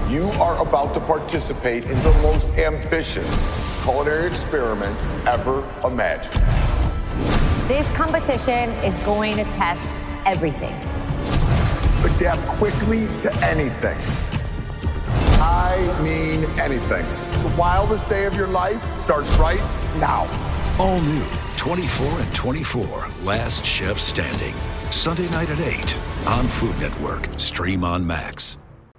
You are about to participate in the most ambitious culinary experiment ever imagined. This competition is going to test everything. Adapt quickly to anything. I mean anything. The wildest day of your life starts right now. All new 24 and 24, Last Chef Standing. Sunday night at 8 on Food Network. Stream on Max.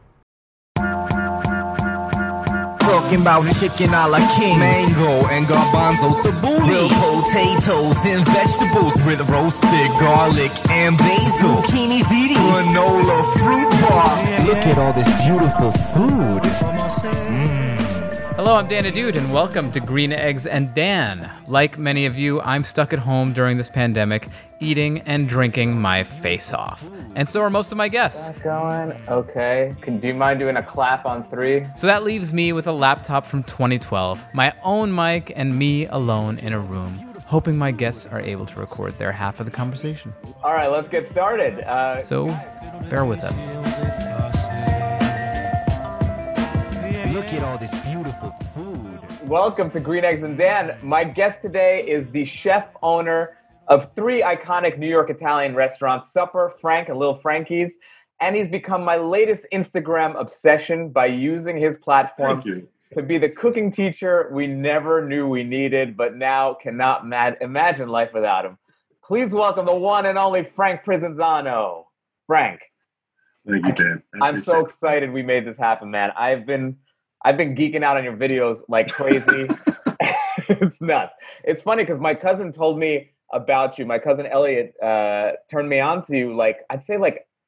Talking about chicken a la king, mango and garbanzo tabbouleh, real potatoes and vegetables with roasted garlic and basil, zucchini ziti, granola fruit bar. Look at all this beautiful food. Hello, I'm Dan Dude, and welcome to Green Eggs and Dan. Like many of you, I'm stuck at home during this pandemic, eating and drinking my face off. And so are most of my guests. Going? Okay. Do you mind doing a clap on 3? So that leaves me with a laptop from 2012, my own mic, and me alone in a room, hoping my guests are able to record their half of the conversation. All right, let's get started. So bear with us. Look at all this beautiful food. Welcome to Green Eggs and Dan. My guest today is the chef owner of 3 iconic New York Italian restaurants, Supper, Frank, and Little Frankie's. And he's become my latest Instagram obsession by using his platform to be the cooking teacher we never knew we needed, but now cannot imagine life without him. Please welcome the one and only Frank Provenzano. Frank. Thank you, Dan. I'm so excited we made this happen, man. I've been geeking out on your videos like crazy. It's nuts. It's funny because my cousin told me about you. My cousin Elliot turned me on to you, I'd say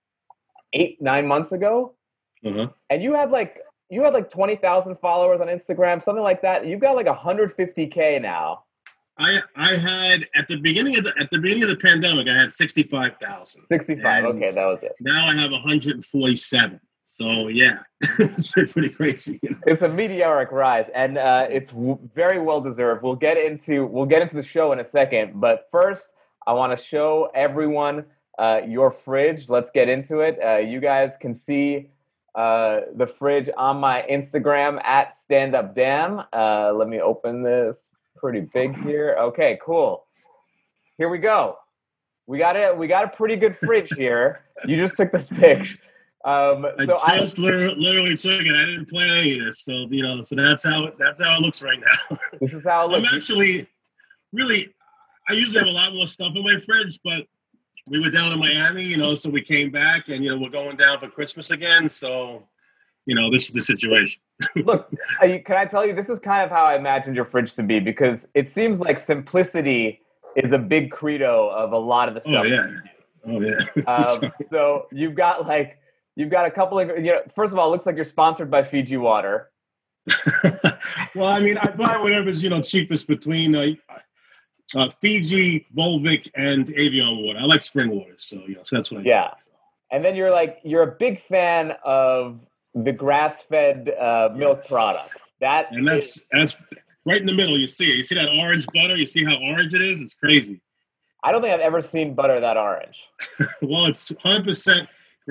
8-9 months ago. Uh-huh. And you had 20,000 followers on Instagram, something like that. You've got 150K now. I had at the beginning of the pandemic, I had 65,000. 65. Okay, that was it. Now I have 147. So yeah, it's pretty crazy. You know? It's a meteoric rise, and it's very well deserved. We'll get into the show in a second, but first, I want to show everyone your fridge. Let's get into it. You guys can see the fridge on my Instagram at StandUpDan. Let me open this. Pretty big here. Okay, cool. Here we go. We got a pretty good fridge here. You just took this picture. I just literally took it. I didn't plan any of this, so so that's how it looks right now. This is how it looks. I'm actually I usually have a lot more stuff in my fridge, but we were down in Miami, so we came back, and we're going down for Christmas again, so this is the situation. Look, can I tell you, this is kind of how I imagined your fridge to be, because it seems like simplicity is a big credo of a lot of the stuff. Oh yeah. So you've got a couple of, first of all, it looks like you're sponsored by Fiji Water. Well, I mean, I buy whatever's, cheapest between Fiji, Volvic, and Avion water. I like spring water, so that's what I do. And then you're a big fan of the grass-fed milk products. That's right in the middle. You see it. You see that orange butter? You see how orange it is? It's crazy. I don't think I've ever seen butter that orange. Well, it's 100%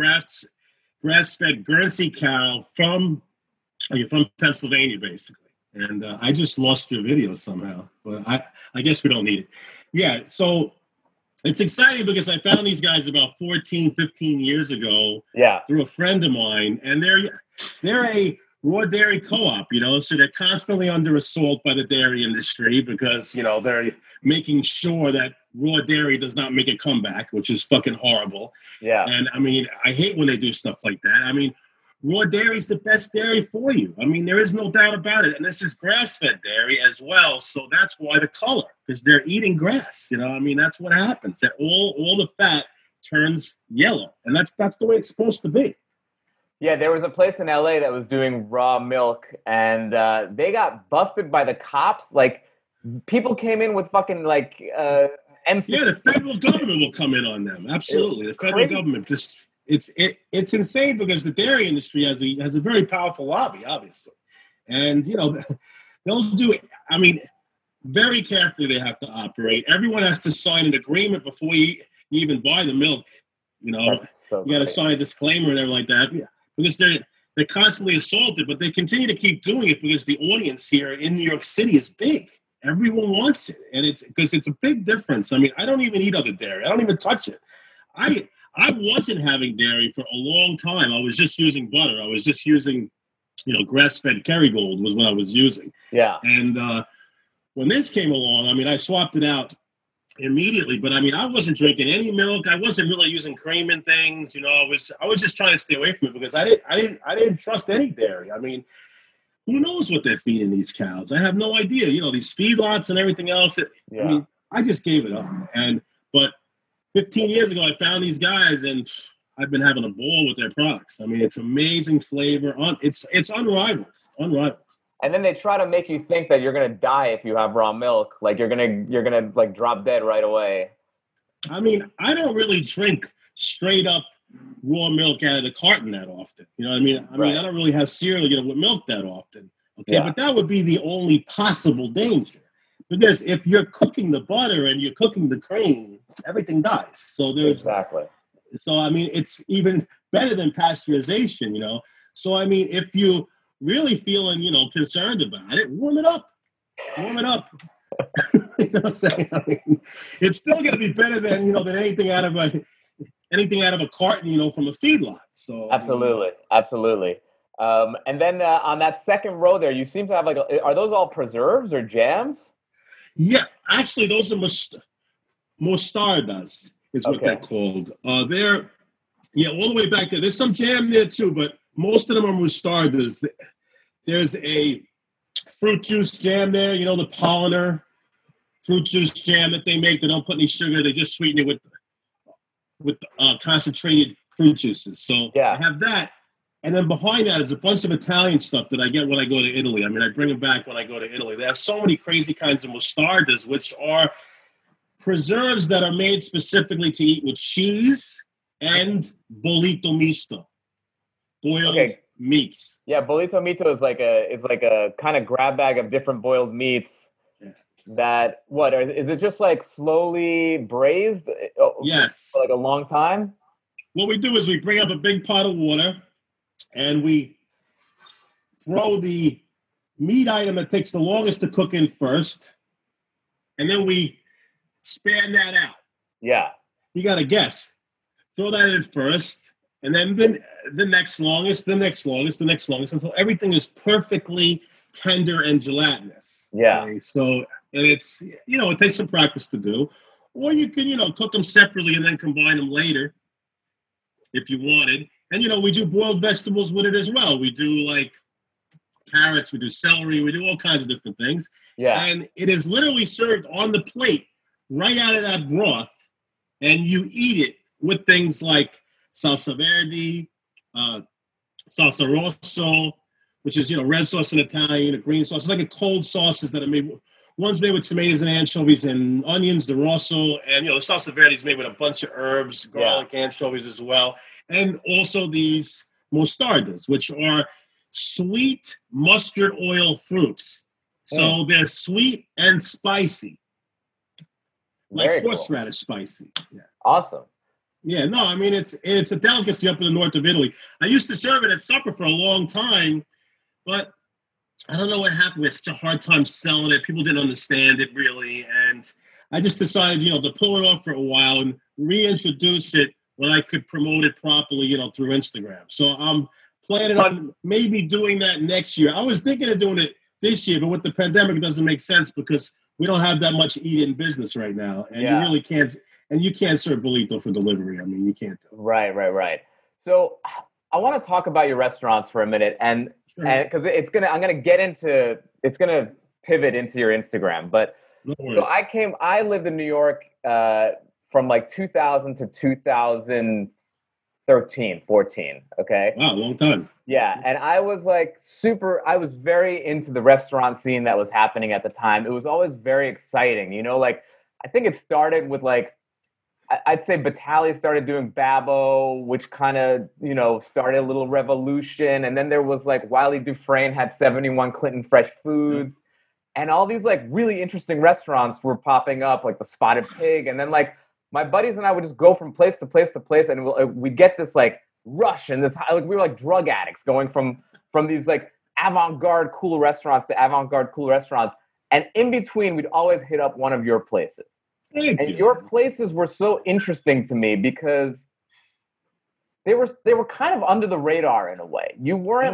grass-fed Guernsey cow from Pennsylvania, basically. And I just lost your video somehow, but I guess we don't need it. Yeah, so it's exciting because I found these guys about 14, 15 years ago through a friend of mine, and they're a raw dairy co-op, so they're constantly under assault by the dairy industry because, they're making sure that raw dairy does not make a comeback, which is fucking horrible. Yeah. And I mean, I hate when they do stuff like that. I mean, raw dairy is the best dairy for you. I mean, there is no doubt about it. And this is grass-fed dairy as well. So that's why the color, because they're eating grass. I mean, that's what happens. That all the fat turns yellow. And that's the way it's supposed to be. Yeah, there was a place in LA that was doing raw milk, and they got busted by the cops. People came in with fucking M6. Yeah, the federal government will come in on them. Absolutely. The federal government just... It's insane because the dairy industry has a very powerful lobby, obviously. And, they'll do it. I mean, very carefully they have to operate. Everyone has to sign an agreement before you even buy the milk. You got to sign a disclaimer and everything like that. Yeah. Because they're constantly assaulted, but they continue to keep doing it because the audience here in New York City is big. Everyone wants it, and it's because it's a big difference. I mean, I don't even eat other dairy. I don't even touch it. I wasn't having dairy for a long time. I was just using butter. I was just using, grass-fed Kerrygold was what I was using. Yeah. And when this came along, I mean, I swapped it out immediately. But I mean, I wasn't drinking any milk. I wasn't really using cream and things. I was just trying to stay away from it because I didn't trust any dairy. I mean, who knows what they're feeding these cows? I have no idea. These feedlots and everything else. I mean, I just gave it up. But 15 years ago, I found these guys, and I've been having a ball with their products. I mean, it's amazing flavor. It's unrivaled. And then they try to make you think that you're gonna die if you have raw milk. Like you're gonna like drop dead right away. I mean, I don't really drink straight up raw milk out of the carton that often. You know what I mean? I mean, I don't really have cereal, with milk that often. Okay, but that would be the only possible danger. Because if you're cooking the butter and you're cooking the cream, everything dies. So there's exactly. So I mean, it's even better than pasteurization. So I mean, if you really feeling, concerned about it, warm it up. You know what I'm saying? I mean, it's still going to be better than, than anything out of a carton, from a feedlot. So absolutely. And then on that second row there, you seem to have are those all preserves or jams? Yeah, actually, those are mostardas is what they're called. They're all the way back there. There's some jam there too, but most of them are mostardas. There's a fruit juice jam there, the Polliner fruit juice jam that they make. They don't put any sugar. They just sweeten it with concentrated fruit juices. So I have that. And then behind that is a bunch of Italian stuff that I get when I go to Italy. I mean, I bring them back when I go to Italy. They have so many crazy kinds of mostardas, which are preserves that are made specifically to eat with cheese and bollito misto, boiled meats. Yeah, bollito misto is like a kind of grab bag of different boiled meats. That is it just like slowly braised? Yes. For like a long time? What we do is we bring up a big pot of water and we throw the meat item that takes the longest to cook in first, and then we span that out. Yeah. You got to guess. Throw that in first, and then the next longest, the next longest, the next longest, until everything is perfectly tender and gelatinous. Yeah. Okay? So, and it's, it takes some practice to do. Or you can, cook them separately and then combine them later if you wanted. And, we do boiled vegetables with it as well. We do like carrots, we do celery, we do all kinds of different things. Yeah. And it is literally served on the plate right out of that broth. And you eat it with things like salsa verde, salsa rosso, which is, red sauce in Italian, a green sauce. It's like a cold sauces that are made. One's made with tomatoes and anchovies and onions, the rosso, and, the salsa verde is made with a bunch of herbs, garlic, anchovies as well. And also these mostardas, which are sweet mustard oil fruits. So they're sweet and spicy. Like horseradish spicy. Yeah. Awesome. Yeah, no, I mean, it's a delicacy up in the north of Italy. I used to serve it at supper for a long time, but I don't know what happened. It's such a hard time selling it. People didn't understand it really. And I just decided, to pull it off for a while and reintroduce it when I could promote it properly, through Instagram. So I'm planning on maybe doing that next year. I was thinking of doing it this year, but with the pandemic, it doesn't make sense because we don't have that much eat-in business right now. And you really can't, and you can't serve bollito for delivery. I mean, you can't do it. Right. So I want to talk about your restaurants for a minute, and because I'm gonna pivot into your Instagram. But so I lived in New York from like 2000 to 2013, 14. Okay. Wow, long time. Yeah, and I was I was very into the restaurant scene that was happening at the time. It was always very exciting, I think it started with I'd say Batali started doing Babbo, which kind of, started a little revolution. And then there was Wiley Dufresne had 71 Clinton Fresh Foods. And all these really interesting restaurants were popping up, like the Spotted Pig. And then my buddies and I would just go from place to place to place. And we'd get this rush and this like we were like drug addicts going from these like avant-garde cool restaurants to avant-garde cool restaurants, and in between we'd always hit up one of your places. Thank And you. your places were so interesting to me because they were kind of under the radar in a way. You weren't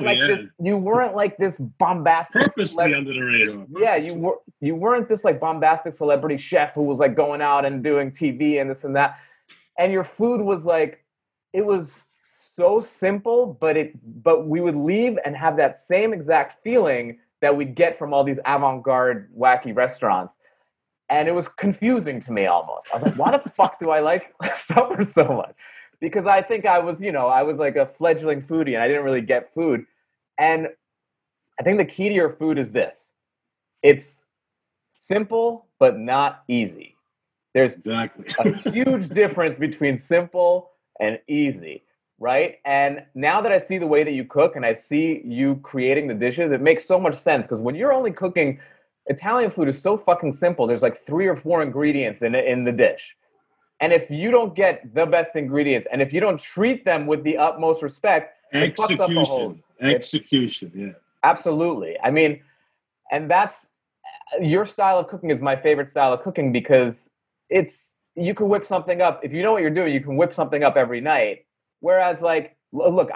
like this bombastic Purposely under the radar. Yeah, you weren't this like bombastic celebrity chef who was like going out and doing TV and this and that. And your food was like, it was so simple, but we would leave and have that same exact feeling that we'd get from all these avant-garde wacky restaurants. And it was confusing to me almost. I was like, why the fuck do I like supper so much? Because I think I was like a fledgling foodie and I didn't really get food. And I think the key to your food is this. It's simple, but not easy. There's Exactly. a huge difference between simple and easy, right? And now that I see the way that you cook and I see you creating the dishes, it makes so much sense. Because when you're only cooking, Italian food is so fucking simple. There's like 3 or 4 ingredients in the dish. And if you don't get the best ingredients, and if you don't treat them with the utmost respect, it fucks up the whole. Execution, yeah. Absolutely. I mean, and that's your style of cooking is my favorite style of cooking because you can whip something up. If you know what you're doing, you can whip something up every night. Whereas like, look,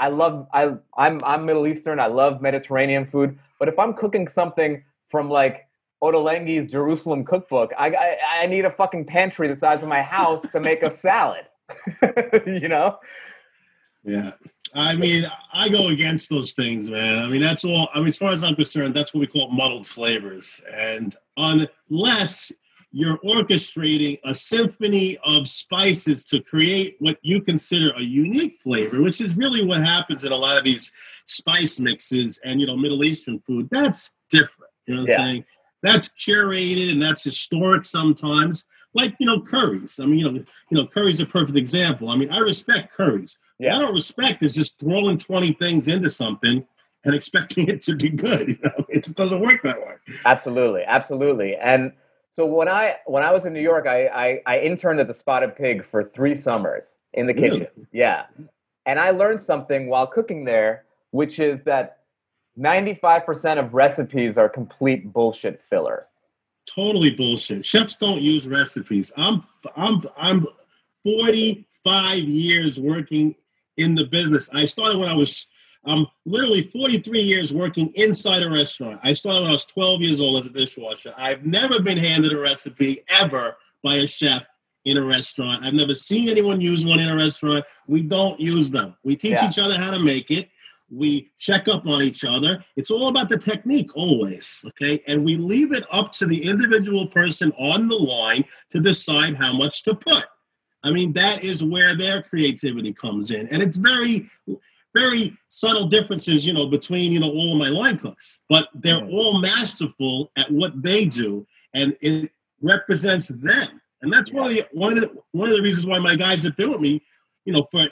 I'm Middle Eastern. I love Mediterranean food. But if I'm cooking something from like Ottolenghi's Jerusalem cookbook, I need a fucking pantry the size of my house to make a salad. You know? Yeah. I mean, I go against those things, man. I mean, that's all. I mean, as far as I'm concerned, that's what we call muddled flavors. And unless you're orchestrating a symphony of spices to create what you consider a unique flavor, which is really what happens in a lot of these spice mixes and, Middle Eastern food, that's different. You know what I'm saying? That's curated and that's historic sometimes. Like, curries. I mean, curry's a perfect example. I mean, I respect curries. Yeah. What I don't respect is just throwing 20 things into something and expecting it to be good. It just doesn't work that way. Absolutely. Absolutely. And so when I was in New York, I interned at the Spotted Pig for 3 summers in the kitchen. Really? Yeah. And I learned something while cooking there, which is that 95% of recipes are complete bullshit filler. Totally bullshit. Chefs don't use recipes. I'm 45 years working in the business. I started when I'm literally 43 years working inside a restaurant. I started when I was 12 years old as a dishwasher. I've never been handed a recipe ever by a chef in a restaurant. I've never seen anyone use one in a restaurant. We don't use them. We teach each other how to make it. We check up on each other. It's all about the technique always, okay? And we leave it up to the individual person on the line to decide how much to put. I mean, that is where their creativity comes in. And it's very, very subtle differences, between, all of my line cooks. But they're all masterful at what they do, and it represents them. And that's one of the reasons why my guys have been with me, for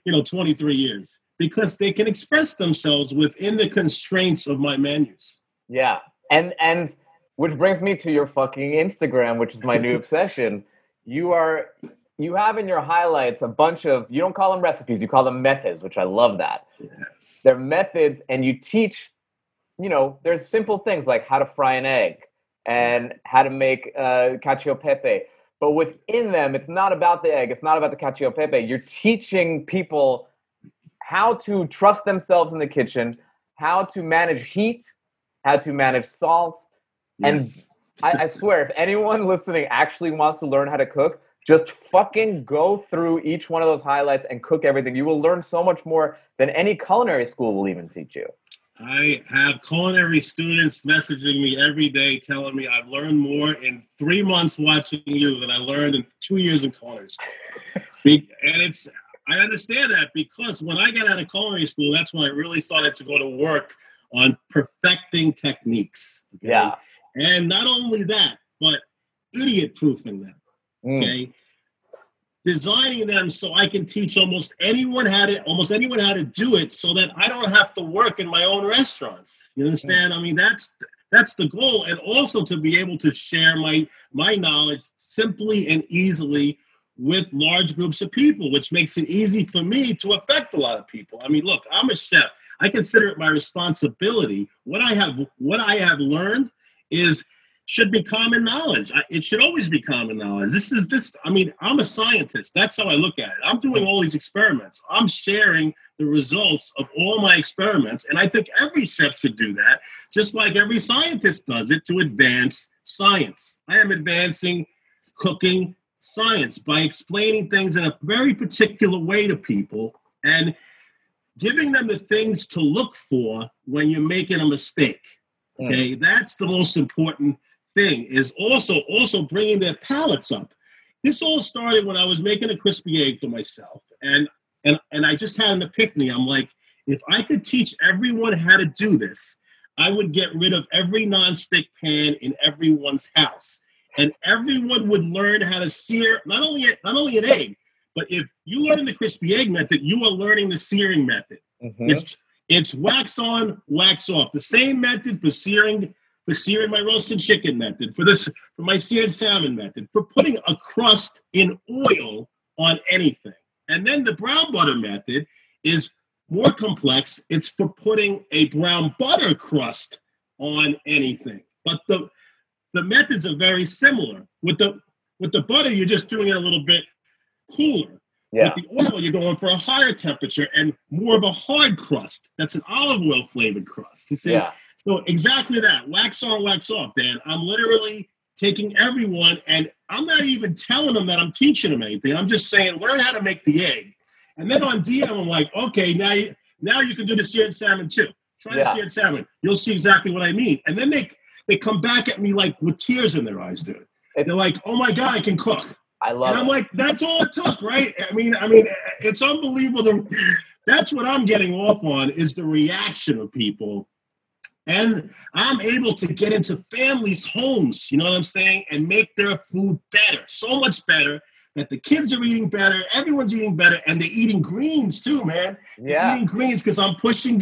23 years. Because they can express themselves within the constraints of my menus. Yeah. And which brings me to your fucking Instagram, which is my new obsession. You have in your highlights a bunch of, you don't call them recipes, you call them methods, which I love that. Yes. They're methods, and you teach, there's simple things like how to fry an egg and how to make cacio e pepe. But within them, it's not about the egg, it's not about the cacio e pepe. You're teaching people how to trust themselves in the kitchen, how to manage heat, how to manage salt. Yes. And I swear, if anyone listening actually wants to learn how to cook, just fucking go through each one of those highlights and cook everything. You will learn so much more than any culinary school will even teach you. I have culinary students messaging me every day telling me I've learned more in 3 months watching you than I learned in 2 years in culinary school. And I understand that because when I got out of culinary school, that's when I really started to go to work on perfecting techniques. Okay? Yeah. And not only that, but idiot-proofing them. Okay. Designing them so I can teach almost anyone how to do it so that I don't have to work in my own restaurants. You understand? I mean, that's the goal. And also to be able to share my knowledge simply and easily with large groups of people, which makes it easy for me to affect a lot of people. I mean, look, I'm a chef. I consider it my responsibility. What I have learned should be common knowledge. It should always be common knowledge. I'm a scientist. That's how I look at it. I'm doing all these experiments. I'm sharing the results of all my experiments. And I think every chef should do that, just like every scientist does it to advance science. I am advancing cooking science by explaining things in a very particular way to people and giving them the things to look for when you're making a mistake. Okay, that's the most important thing, is also bringing their palates up. This all started when I was making a crispy egg for myself, and I just had an epiphany. I'm like, if I could teach everyone how to do this, I would get rid of every nonstick pan in everyone's house, and everyone would learn how to sear not only an egg, but if you learn the crispy egg method, you are learning the searing method. It's wax on, wax off. The same method for searing my roasted chicken method, for my seared salmon method, for putting a crust in oil on anything. And then the brown butter method is more complex. It's for putting a brown butter crust on anything. But the methods are very similar. With the butter, you're just doing it a little bit cooler. Yeah. With the oil, you're going for a higher temperature and more of a hard crust. That's an olive oil flavored crust. You see? Yeah. So exactly that. Wax on, wax off, Dan. I'm literally taking everyone, and I'm not even telling them that I'm teaching them anything. I'm just saying, learn how to make the egg. And then on DM, I'm like, okay, now you can do the seared salmon too. Try the seared salmon. You'll see exactly what I mean. And then they come back at me like with tears in their eyes, dude. They're like, oh my God, I can cook. I love it. And I'm like, that's all it took, right? I mean, it's unbelievable. That's what I'm getting off on, is the reaction of people. And I'm able to get into families' homes, you know what I'm saying, and make their food better, so much better, that the kids are eating better, everyone's eating better, and they're eating greens too, man. Yeah. They're eating greens because I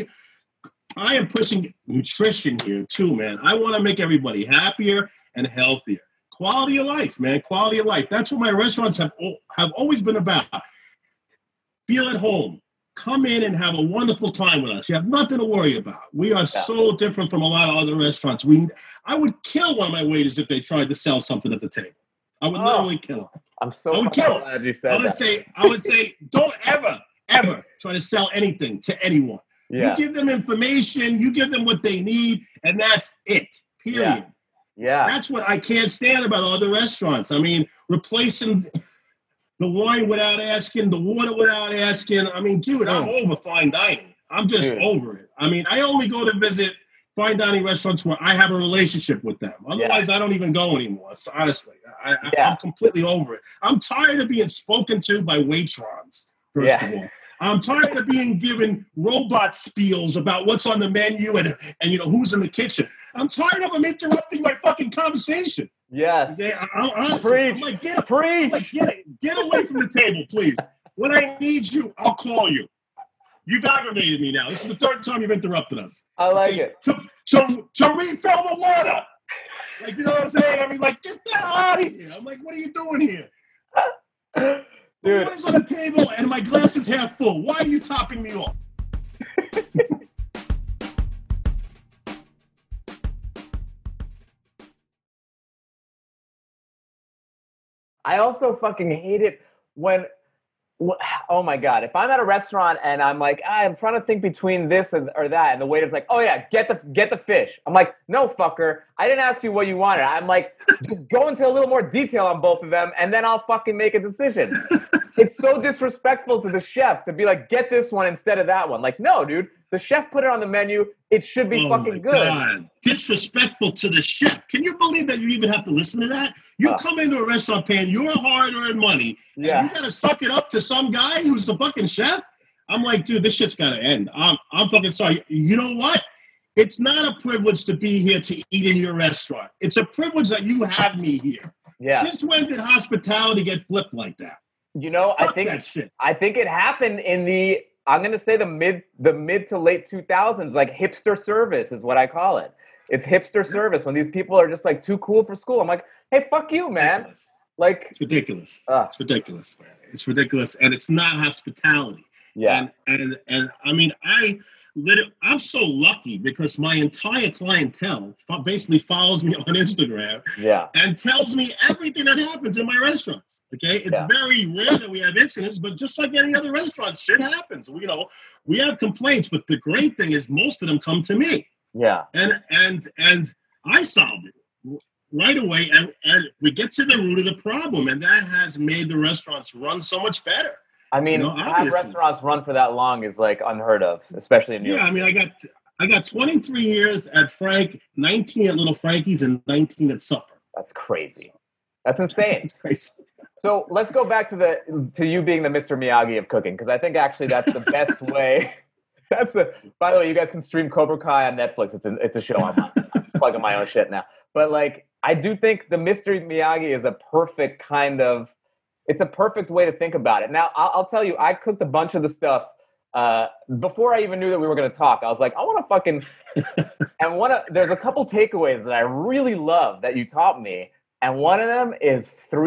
am pushing nutrition here too, man. I want to make everybody happier and healthier. Quality of life, man. Quality of life. That's what my restaurants have always been about. Feel at home. Come in and have a wonderful time with us. You have nothing to worry about. We are so different from a lot of other restaurants. I would kill one of my waiters if they tried to sell something at the table. I would literally kill them. I'm so glad you said that. I would say, don't ever try to sell anything to anyone. Yeah. You give them information, you give them what they need, and that's it. Period. Yeah. That's what I can't stand about other restaurants. I mean, replacing the wine without asking, the water without asking. I mean, dude, I'm over fine dining. I'm just over it. I mean, I only go to visit fine dining restaurants where I have a relationship with them. Otherwise, I don't even go anymore. So honestly, I'm completely over it. I'm tired of being spoken to by waitrons, first of all. I'm tired of being given robot spiels about what's on the menu and who's in the kitchen. I'm tired of them interrupting my fucking conversation. Yes. Okay? I'm like, get away from the table, please. When I need you, I'll call you. You've aggravated me now. This is the third time you've interrupted us. I like it. To refill the water. Like, you know what I'm saying? I mean, like, get the hell out of here. I'm like, what are you doing here? Dude. The water's on the table and my glass is half full. Why are you topping me off? I also fucking hate it when, oh my God, if I'm at a restaurant and I'm like, I'm trying to think between this or that, and the waiter's like, oh yeah, get the fish. I'm like, no, fucker, I didn't ask you what you wanted. I'm like, just go into a little more detail on both of them, and then I'll fucking make a decision. It's so disrespectful to the chef to be like, get this one instead of that one. Like, no, dude, the chef put it on the menu. It should be fucking good. God. Disrespectful to the chef. Can you believe that you even have to listen to that? You come into a restaurant paying your hard-earned money, and you got to suck it up to some guy who's the fucking chef? I'm like, dude, this shit's got to end. I'm fucking sorry. You know what? It's not a privilege to be here to eat in your restaurant. It's a privilege that you have me here. Yeah. Since when did hospitality get flipped like that? You know, I think it happened in I'm going to say the mid to late 2000s, like hipster service is what I call it. It's hipster service when these people are just like too cool for school. I'm like, hey, fuck you, man. Like, It's ridiculous. It's ridiculous, man. It's ridiculous, and it's not hospitality. Yeah. And I mean, I'm so lucky because my entire clientele basically follows me on Instagram. Yeah. And tells me everything that happens in my restaurants. Okay, it's very rare that we have incidents, but just like any other restaurant, shit happens. We have complaints, but the great thing is most of them come to me. Yeah. And I solved it right away, and we get to the root of the problem, and that has made the restaurants run so much better. I mean, to have restaurants run for that long is like unheard of, especially in New York. Yeah, I mean, I got 23 years at Frank, 19 at Little Frankie's, and 19 at Supper. That's crazy. That's insane. That's crazy. So let's go back to you being the Mr. Miyagi of cooking, because I think actually that's the best way. By the way, you guys can stream Cobra Kai on Netflix. It's a show. I'm plugging my own shit now. But like, I do think the Mr. Miyagi is a perfect it's a perfect way to think about it. Now, I'll tell you, I cooked a bunch of the stuff before I even knew that we were going to talk. I was like, I want to fucking, and there's a couple takeaways that I really love that you taught me. And one of them is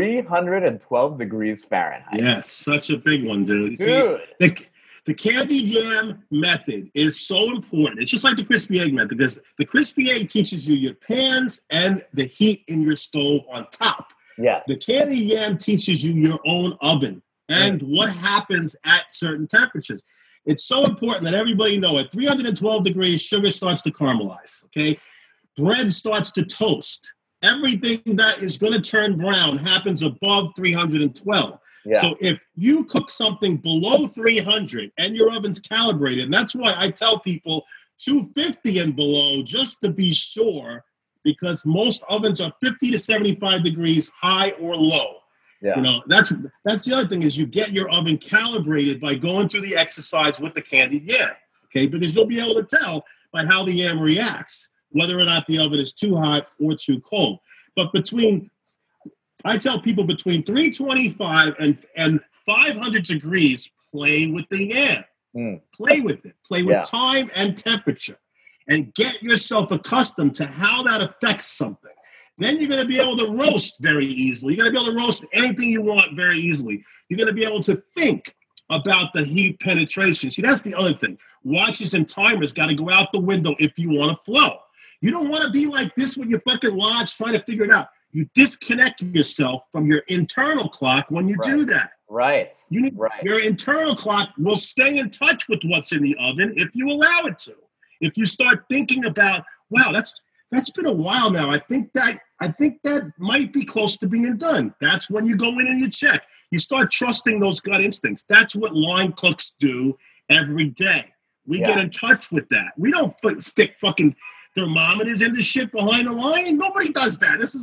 312 degrees Fahrenheit. Yes, such a big one, dude. Dude. See, the candy jam method is so important. It's just like the crispy egg method, because the crispy egg teaches you your pans and the heat in your stove on top. Yes. The candy jam teaches you your own oven and what happens at certain temperatures. It's so important that everybody know at 312 degrees, sugar starts to caramelize, okay? Bread starts to toast. Everything that is going to turn brown happens above 312. Yeah. So if you cook something below 300 and your oven's calibrated, and that's why I tell people 250 and below just to be sure, because most ovens are 50 to 75 degrees high or low. Yeah. You know, that's the other thing is you get your oven calibrated by going through the exercise with the candied yam, okay? Because you'll be able to tell by how the yam reacts, whether or not the oven is too hot or too cold. But I tell people between 325 and 500 degrees, play with the yam. Play with it. Play with time and temperature. And get yourself accustomed to how that affects something. Then you're going to be able to roast very easily. You're going to be able to roast anything you want very easily. You're going to be able to think about the heat penetration. See, that's the other thing. Watches and timers got to go out the window if you want to flow. You don't want to be like this with your fucking watch trying to figure it out. You disconnect yourself from your internal clock when you do that. Right. Your internal clock will stay in touch with what's in the oven if you allow it to. If you start thinking about, wow, that's been a while now. I think that might be close to being done. That's when you go in and you check. You start trusting those gut instincts. That's what line cooks do every day. We get in touch with that. We don't stick fucking thermometers in the shit behind the line. Nobody does that. This is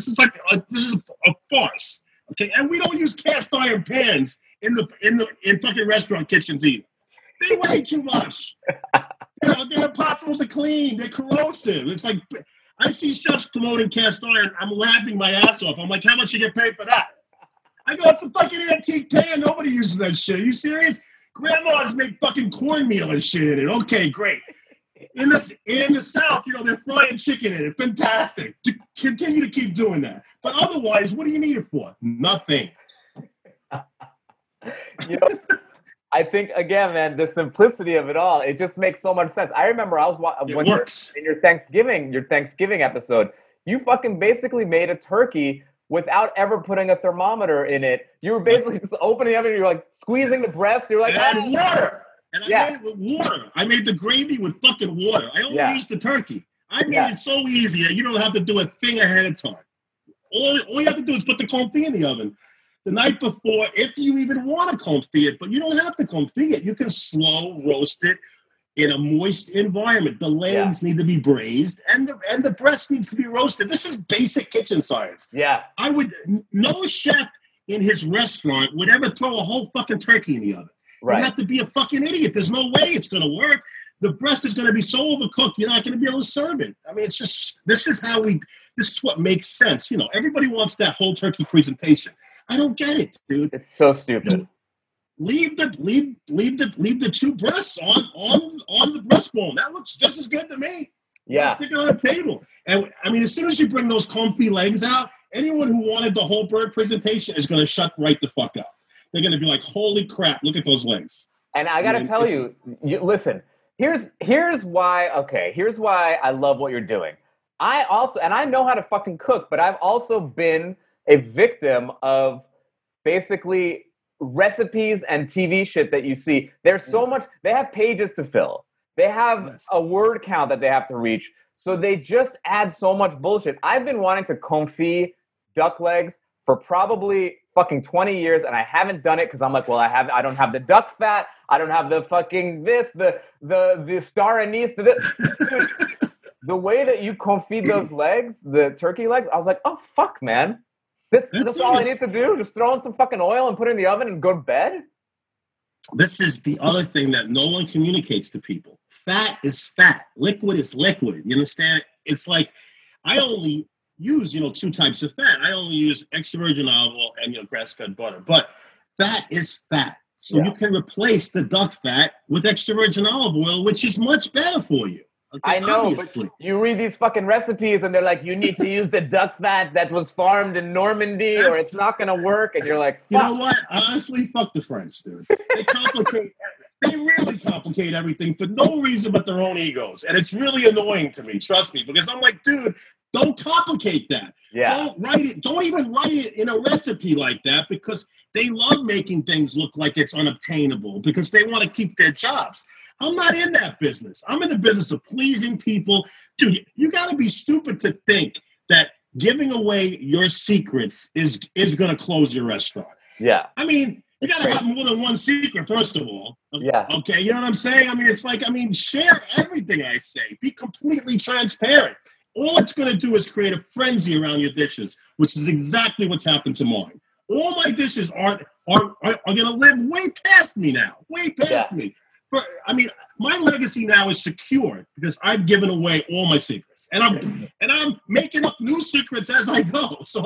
a farce. Okay, and we don't use cast iron pans in fucking restaurant kitchens either. They weigh too much. They're impossible to clean. They're corrosive. It's like, I see chefs promoting cast iron. I'm laughing my ass off. I'm like, how much you get paid for that? I go, it's a fucking antique pan. Nobody uses that shit. Are you serious? Grandmas make fucking cornmeal and shit in it. Okay, great. In the South, they're frying chicken in it. Fantastic. Continue to keep doing that. But otherwise, what do you need it for? Nothing. I think, again, man, the simplicity of it all, it just makes so much sense. I remember in your Thanksgiving episode, you fucking basically made a turkey without ever putting a thermometer in it. You were basically just opening the oven, you're like squeezing the breast, you're like, and water. And I made it with water. I made the gravy with fucking water. I only used the turkey. I made it so easy. You don't have to do a thing ahead of time. All you have to do is put the confit in the oven the night before, if you even want to confit it, but you don't have to confit it. You can slow roast it in a moist environment. The legs need to be braised and the breast needs to be roasted. This is basic kitchen science. Yeah. No chef in his restaurant would ever throw a whole fucking turkey in the oven. Right. You have to be a fucking idiot. There's no way it's going to work. The breast is going to be so overcooked, you're not going to be able to serve it. I mean, this is what makes sense. Everybody wants that whole turkey presentation. I don't get it, dude. It's so stupid. Leave the two breasts on the breastbone. That looks just as good to me. Yeah. Stick it on the table. And I mean, as soon as you bring those comfy legs out, anyone who wanted the whole bird presentation is going to shut right the fuck up. They're going to be like, holy crap, look at those legs. And I got to tell you, listen, here's why I love what you're doing. I know how to fucking cook, but I've also been a victim of basically recipes and TV shit that you see. There's so much, they have pages to fill. They have a word count that they have to reach. So they just add so much bullshit. I've been wanting to confit duck legs for probably fucking 20 years, and I haven't done it because I'm like, well, I don't have the duck fat, I don't have the fucking this, the star anise, the way that you confit those legs, the turkey legs, I was like, oh fuck, man. That's all I need to do? Just throw in some fucking oil and put it in the oven and go to bed? This is the other thing that no one communicates to people. Fat is fat. Liquid is liquid. You understand? It's like, I only use, two types of fat. I only use extra virgin olive oil and, grass-fed butter. But fat is fat. So you can replace the duck fat with extra virgin olive oil, which is much better for you. Okay, I know, obviously. But you read these fucking recipes and they're like, you need to use the duck fat that was farmed in Normandy or it's not going to work. And you're like, fuck. You know what? Honestly, fuck the French, dude. They really complicate everything for no reason but their own egos. And it's really annoying to me, trust me, because I'm like, dude, don't complicate that. Yeah. Don't even write it in a recipe like that, because they love making things look like it's unobtainable because they want to keep their jobs. I'm not in that business. I'm in the business of pleasing people. Dude, you got to be stupid to think that giving away your secrets is going to close your restaurant. Yeah. I mean, you got to have more than one secret, first of all. Yeah. Okay, you know what I'm saying? I mean, it's like, share everything I say. Be completely transparent. All it's going to do is create a frenzy around your dishes, which is exactly what's happened to mine. All my dishes are going to live way past me now. Way past me. My legacy now is secure because I've given away all my secrets, and I'm making up new secrets as I go. So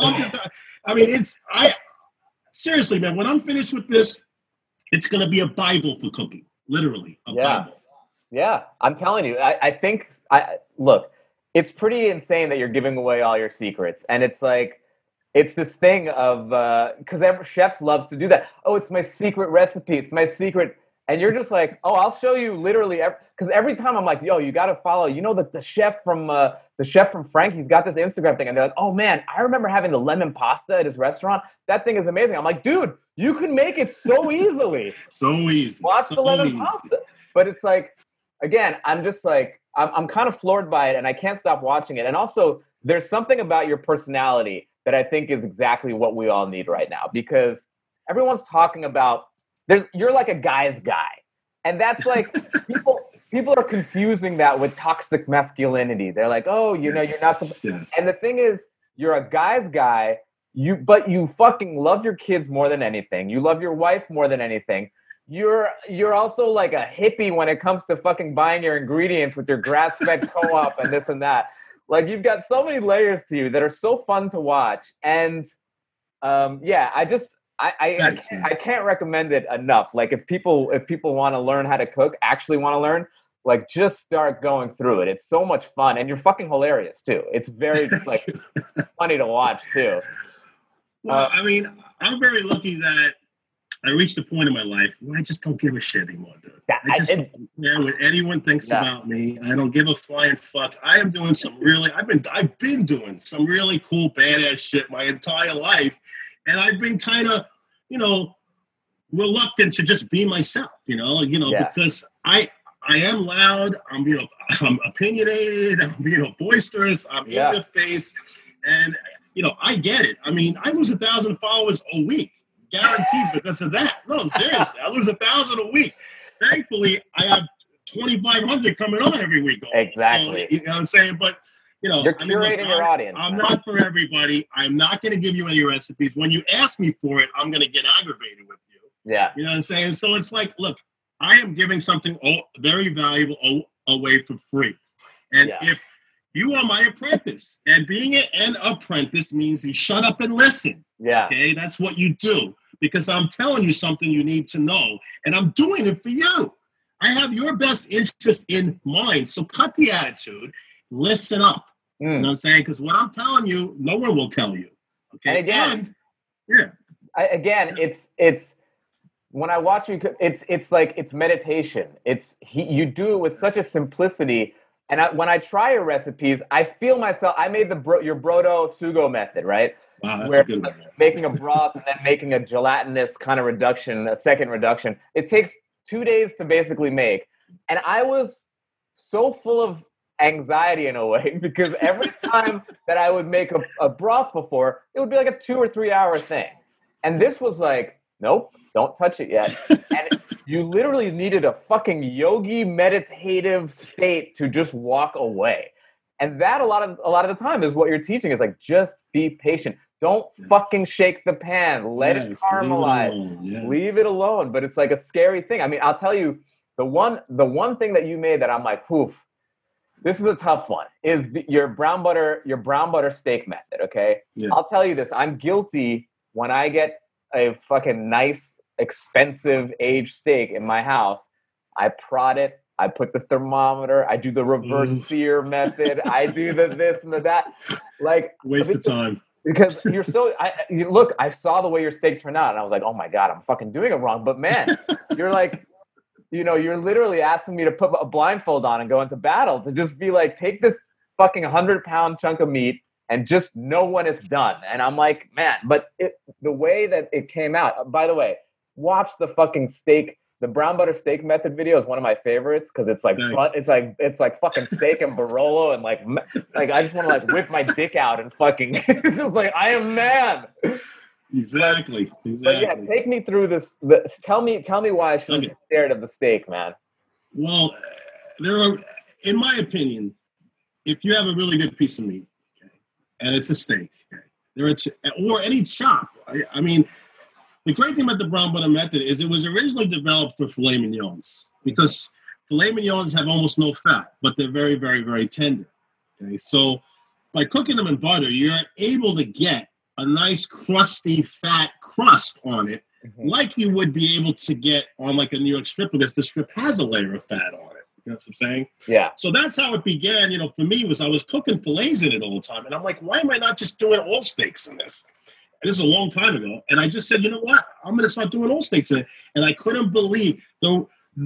seriously, man. When I'm finished with this, it's going to be a Bible for cooking, literally a Bible. Yeah, I'm telling you. I think look, it's pretty insane that you're giving away all your secrets, and it's like. It's this thing of because chefs loves to do that. Oh, it's my secret recipe. It's my secret. And you're just like, oh, I'll show you literally because every time I'm like, yo, you got to follow. The chef from Frankie's got this Instagram thing, and they're like, oh man, I remember having the lemon pasta at his restaurant. That thing is amazing. I'm like, dude, you can make it so easily. So easy. Watch the lemon pasta. But it's like, again, I'm just like, I'm kind of floored by it, and I can't stop watching it. And also, there's something about your personality that I think is exactly what we all need right now, because everyone's talking about. You're like a guy's guy. And that's like, people are confusing that with toxic masculinity. They're like, oh, you're not supposed And the thing is, you're a guy's guy, but you fucking love your kids more than anything. You love your wife more than anything. You're also like a hippie when it comes to fucking buying your ingredients with your grass-fed co-op and this and that. Like, you've got so many layers to you that are so fun to watch. And I can't recommend it enough. Like, if people want to learn how to cook, actually want to learn, like, just start going through it. It's so much fun, and you're fucking hilarious too. It's very like funny to watch too. Well, I'm very lucky that I reached a point in my life where I just don't give a shit anymore, dude. I just don't care what anyone thinks about me. I don't give a flying fuck. I am doing I've been doing some really cool, badass shit my entire life. And I've been kind of, reluctant to just be myself, because I am loud. I'm opinionated. I'm, boisterous. I'm in your face. And, I get it. I lose 1,000 followers a week, guaranteed, because of that. No, seriously, I lose 1,000 a week. Thankfully, I have 2,500 coming on every week. Exactly. So, you know what I'm saying? But, you're curating your audience. I'm not for everybody. I'm not going to give you any recipes. When you ask me for it, I'm going to get aggravated with you. Yeah. You know what I'm saying? So it's like, look, I am giving something very valuable away for free. And if you are my apprentice, and being an apprentice means you shut up and listen. Yeah. Okay? That's what you do, because I'm telling you something you need to know, and I'm doing it for you. I have your best interest in mind. So cut the attitude. Listen up. You know what I'm saying? Because what I'm telling you, no one will tell you. Okay. And again, it's when I watch you, it's like it's meditation. You do it with such a simplicity. And when I try your recipes, I feel myself. I made your Brodo Sugo method, right? Wow, that's where a good one. Making a broth and then making a gelatinous kind of reduction, a second reduction. It takes 2 days to basically make. And I was so full of anxiety in a way because every time that I would make a broth before, it would be like a 2 or 3 hour thing. And this was like, nope, don't touch it yet. And you literally needed a fucking yogi meditative state to just walk away. And that a lot of the time is what you're teaching is like, just be patient. Don't fucking shake the pan. Let it caramelize. Leave it alone. But it's like a scary thing. I mean, I'll tell you, the one thing that you made that I'm like, poof, this is a tough one, is your brown butter steak method, okay? Yeah. I'll tell you this. I'm guilty when I get a fucking nice, expensive aged steak in my house. I prod it. I put the thermometer. I do the reverse sear method. I do the this and the that. Like, waste of time. Because you're so, I saw the way your steaks turned out and I was like, oh my God, I'm fucking doing it wrong. But man, you're like, you're literally asking me to put a blindfold on and go into battle to just be like, take this fucking 100-pound chunk of meat and just know when it's done. And I'm like, man, but the way that it came out, by the way, watch the fucking steak. The brown butter steak method video is one of my favorites because it's like it's like fucking steak and Barolo and like I just want to like whip my dick out and fucking it's like I am man. Exactly. But yeah, take me through this. Tell me why I shouldn't be scared of the steak, man. Well, there are, in my opinion, if you have a really good piece of meat, okay, and it's a steak, okay, or any chop. I mean. The great thing about the brown butter method is it was originally developed for filet mignons because filet mignons have almost no fat, but they're very, very, very tender. Okay, so by cooking them in butter, you're able to get a nice crusty fat crust on it, like you would be able to get on like a New York strip because the strip has a layer of fat on it. You know what I'm saying? Yeah. So that's how it began. For me was I was cooking fillets in it all the time, and I'm like, why am I not just doing all steaks in this? This is a long time ago. And I just said, you know what? I'm going to start doing all steaks in it. And I couldn't believe the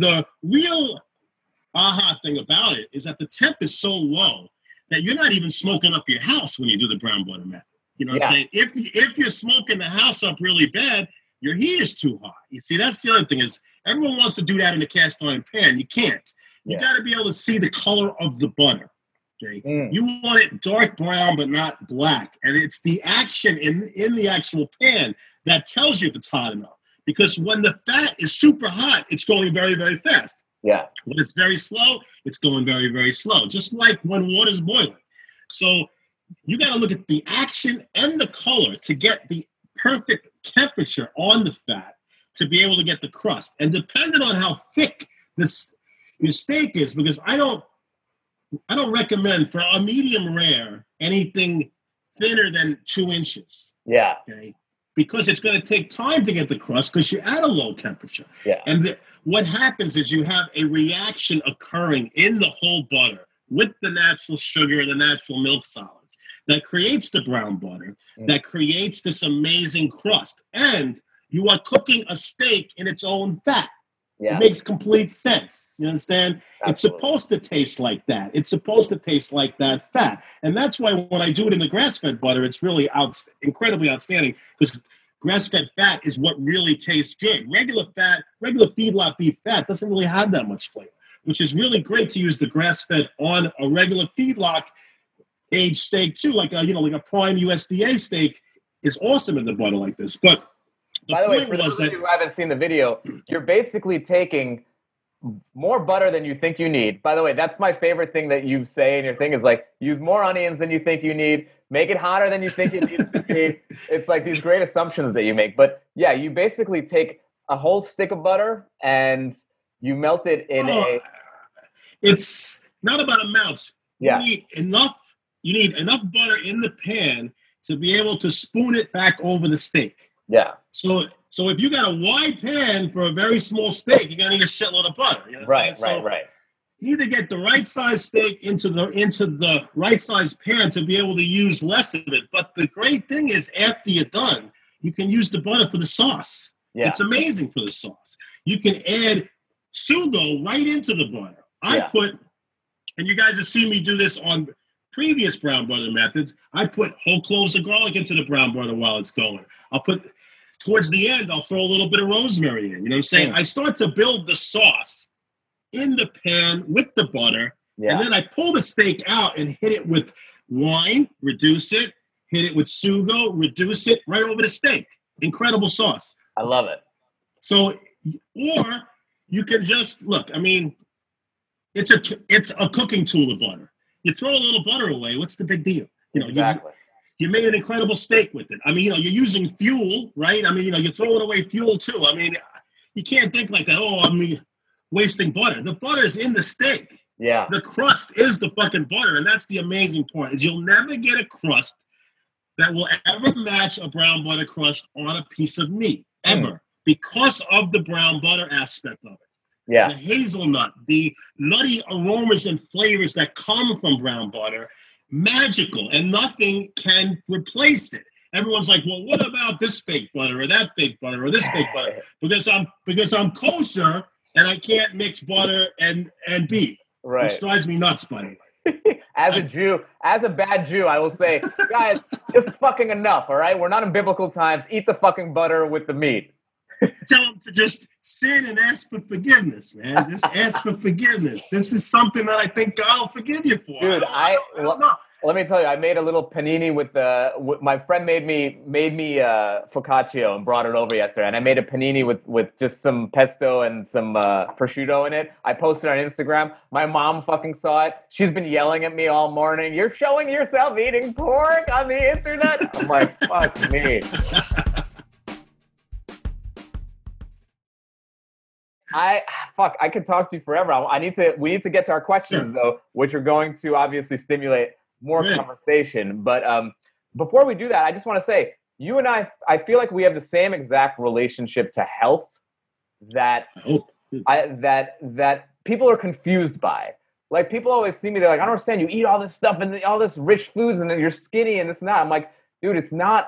real aha thing about it is that the temp is so low that you're not even smoking up your house when you do the brown butter method. You know what I'm saying? If you're smoking the house up really bad, your heat is too hot. You see, that's the other thing is everyone wants to do that in a cast iron pan. You can't. You got to be able to see the color of the butter. Okay. You want it dark brown but not black, and it's the action in the actual pan that tells you if it's hot enough. Because when the fat is super hot, it's going very, very fast. Yeah. When it's very slow, it's going very, very slow. Just like when water's boiling. So you got to look at the action and the color to get the perfect temperature on the fat to be able to get the crust. And depending on how thick your steak is, because I don't recommend for a medium rare anything thinner than 2 inches. Yeah. Okay. Because it's going to take time to get the crust because you're at a low temperature. Yeah. And what happens is you have a reaction occurring in the whole butter with the natural sugar and the natural milk solids that creates the brown butter, that creates this amazing crust. And you are cooking a steak in its own fat. Yeah. It makes complete sense. You understand? Absolutely. It's supposed to taste like that. It's supposed to taste like that fat. And that's why when I do it in the grass-fed butter, it's really incredibly outstanding because grass-fed fat is what really tastes good. Regular feedlot beef fat doesn't really have that much flavor, which is really great to use the grass-fed on a regular feedlot aged steak too. Like a prime USDA steak is awesome in the butter like this. But by the way, for those of you who haven't seen the video, you're basically taking more butter than you think you need. By the way, that's my favorite thing that you say in your thing is like, use more onions than you think you need, make it hotter than you think it needs to be. It's like these great assumptions that you make. But yeah, you basically take a whole stick of butter and you melt it in It's not about amounts. Yeah. You need enough butter in the pan to be able to spoon it back over the steak. Yeah. So if you got a wide pan for a very small steak, you're gonna need a shitload of butter. You know right. You need to get the right size steak into the right size pan to be able to use less of it. But the great thing is, after you're done, you can use the butter for the sauce. Yeah. It's amazing for the sauce. You can add sugo right into the butter. And you guys have seen me do this on previous brown butter methods. I put whole cloves of garlic into the brown butter while it's going. Towards the end, I'll throw a little bit of rosemary in. You know what I'm saying? I start to build the sauce in the pan with the butter, and then I pull the steak out and hit it with wine, reduce it, hit it with sugo, reduce it right over the steak. Incredible sauce. I love it. So, or you can just look. I mean, it's a cooking tool, the butter. You throw a little butter away. What's the big deal? You know, exactly. You made an incredible steak with it. I mean, you know, you're using fuel, right? I mean, you know, you're throwing away fuel too. I mean, you can't think like that. Oh, I mean, wasting butter. The butter's in the steak. Yeah. The crust is the fucking butter, and that's the amazing part. Is you'll never get a crust that will ever match a brown butter crust on a piece of meat ever, because of the brown butter aspect of it. Yeah. The hazelnut, the nutty aromas and flavors that come from brown butter, magical, and nothing can replace it. Everyone's like, well, what about this fake butter or that fake butter or this fake butter? Because I'm kosher and I can't mix butter and beef. Right. Which drives me nuts, by the way. As a bad Jew, I will say, guys, just fucking enough, all right? We're not in biblical times. Eat the fucking butter with the meat. Tell them to just sin and ask for forgiveness, man. Just ask for forgiveness. This is something that I think God will forgive you for. Dude, I don't know. Let me tell you, I made a little panini with my friend made me focaccia and brought it over yesterday, and I made a panini with just some pesto and some prosciutto in it. I posted on Instagram. My mom fucking saw it. She's been yelling at me all morning. You're showing yourself eating pork on the internet. I'm like, fuck me. I could talk to you forever. We need to get to our questions though, which are going to obviously stimulate more conversation. But before we do that, I just want to say, you and I feel like we have the same exact relationship to health that that people are confused by. Like, people always see me, they're like, I don't understand, you eat all this stuff and all this rich foods and then you're skinny and this and that. I'm like, dude, it's not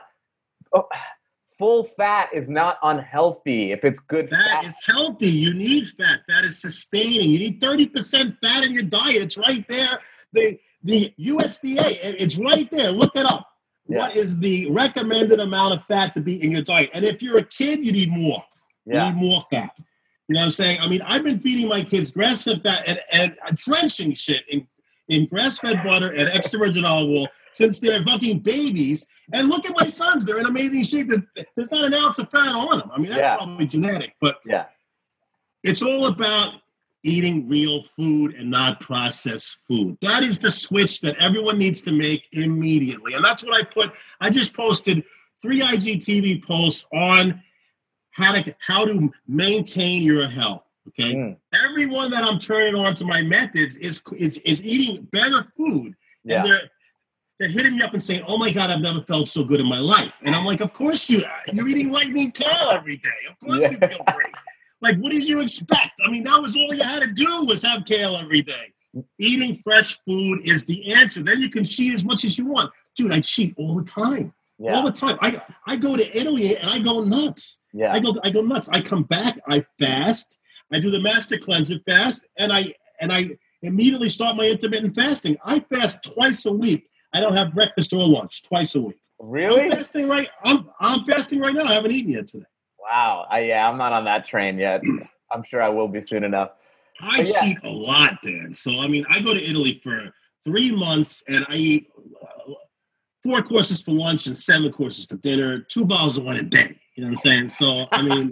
full fat is not unhealthy if it's good fat. Fat is healthy. You need fat. Fat is sustaining. You need 30% fat in your diet. It's right there. The USDA, it's right there. Look it up. Yeah. What is the recommended amount of fat to be in your diet? And if you're a kid, you need more. Yeah. You need more fat. You know what I'm saying? I mean, I've been feeding my kids grass-fed fat and drenching shit in grass-fed butter and extra virgin olive oil since they're fucking babies. And look at my sons. They're in amazing shape. There's not an ounce of fat on them. I mean, that's probably genetic. But it's all about eating real food and not processed food. That is the switch that everyone needs to make immediately. And that's what I just posted 3 IGTV posts on how to maintain your health. Okay. Everyone that I'm turning on to my methods is eating better food. Yeah. And they're hitting me up and saying, oh my God, I've never felt so good in my life. And I'm like, of course you're eating lightning kale every day. Of course you feel great. Like, what did you expect? I mean, that was all you had to do was have kale every day. Eating fresh food is the answer. Then you can cheat as much as you want. Dude, I cheat all the time. Yeah. All the time. I go to Italy and I go nuts. Yeah. I go nuts. I come back, I fast. I do the master cleanser fast, and I immediately start my intermittent fasting. I fast twice a week. I don't have breakfast or lunch twice a week. Really? I'm fasting right now. I haven't eaten yet today. Wow. I'm not on that train yet. I'm sure I will be soon enough. I cheat a lot, Dan. So, I mean, I go to Italy for 3 months, and I eat 4 courses for lunch and 7 courses for dinner, 2 bottles of wine a day. You know what I'm saying? So, I mean,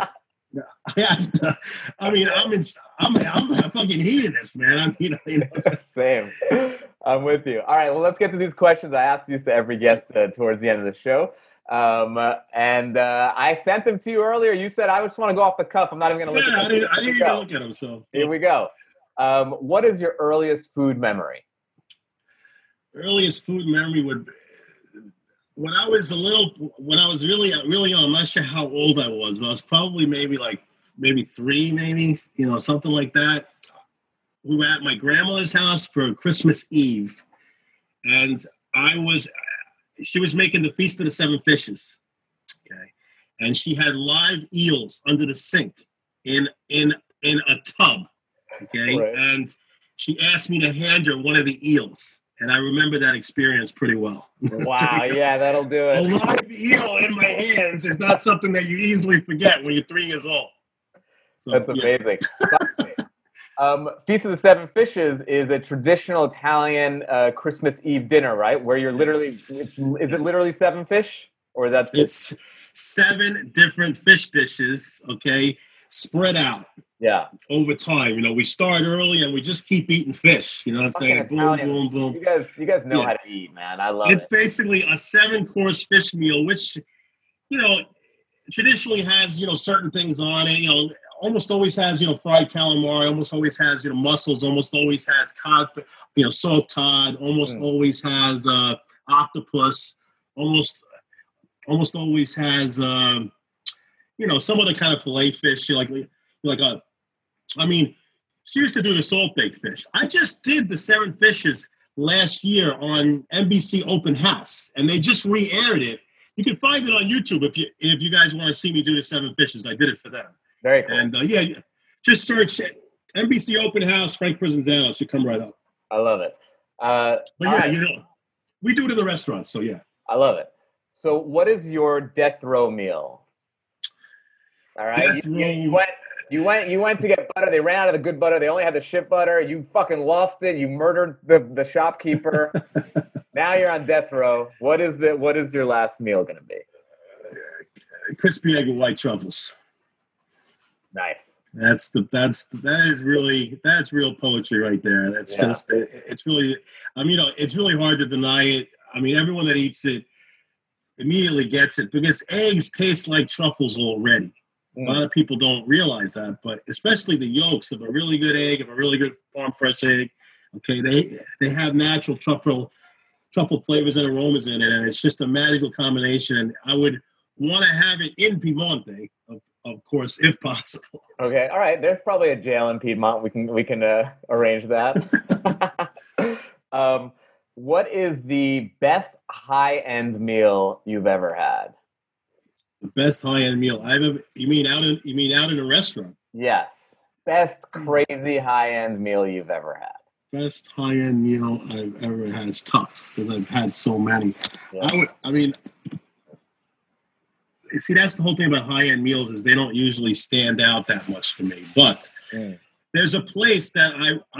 I'm fucking hedonist, man. I mean, Same. I'm with you. All right. Well, let's get to these questions. I ask these to every guest towards the end of the show. And I sent them to you earlier. You said, I just want to go off the cuff. I'm not even going to look at them. I didn't even look at them. So here we go. What is your earliest food memory? Earliest food memory would be when I was really young. I'm not sure how old I was, but I was probably maybe 3, something like that. we were at my grandmother's house for Christmas Eve, and she was making the Feast of the Seven Fishes, okay, and she had live eels under the sink in a tub, okay, Right. and she asked me to hand her one of the eels, and I remember that experience pretty well. Wow, yeah, that'll do A it. live eel in my hands is not something that you easily forget when you're 3 years old. So, That's yeah. amazing. Feast of the Seven Fishes is a traditional Italian Christmas Eve dinner, right? Where you're literally, Yes. is it literally 7 fish? Or is that six? It's 7 different fish dishes, okay, spread out Yeah. over time. You know, we start early and we just keep eating fish. You know what I'm Fucking saying? Boom, Italians. boom, boom. You guys know Yeah. how to eat, man. I love It's it. basically a 7-course fish meal, which, you know, traditionally has, you know, certain things on it. You know, almost always has, you know, fried calamari, almost always has, you know, mussels, almost always has cod, you know, salt cod, almost always has octopus, almost always has, you know, some other kind of fillet fish, I mean, she used to do the salt baked fish. I just did the 7 fishes last year on NBC Open House, and they just re-aired it. You can find it on YouTube if you guys want to see me do the 7 fishes. I did it for them. Very cool. And yeah, just search NBC Open House, Frank Provenzano. It should come right up. I love it. But yeah, all right. you know, we do it in the restaurant, so yeah. I love it. So what is your death row meal? All right. Death You went to get butter. They ran out of the good butter. They only had the shit butter. You fucking lost it. You murdered the shopkeeper. Now you're on death row. What is your last meal gonna be? Crispy egg and white truffles. Nice. That's real poetry right there. That's Yeah. just, it's really, I mean, you know, it's really hard to deny it. I mean, everyone that eats it immediately gets it because eggs taste like truffles already. A lot of people don't realize that, but especially the yolks of a really good egg, of a really good farm fresh egg, okay, they have natural truffle flavors and aromas in it, and it's just a magical combination. And I would want to have it in Piemonte, of course, if possible. Okay. All right. There's probably a jail in Piedmont. We can arrange that. What is the best high-end meal you've ever had? The best high-end meal I've ever. You mean out in a restaurant? Yes. Best crazy high-end meal you've ever had. Best high-end meal I've ever had. It's tough because I've had so many. Yeah. See, that's the whole thing about high-end meals is they don't usually stand out that much to me. But there's a place that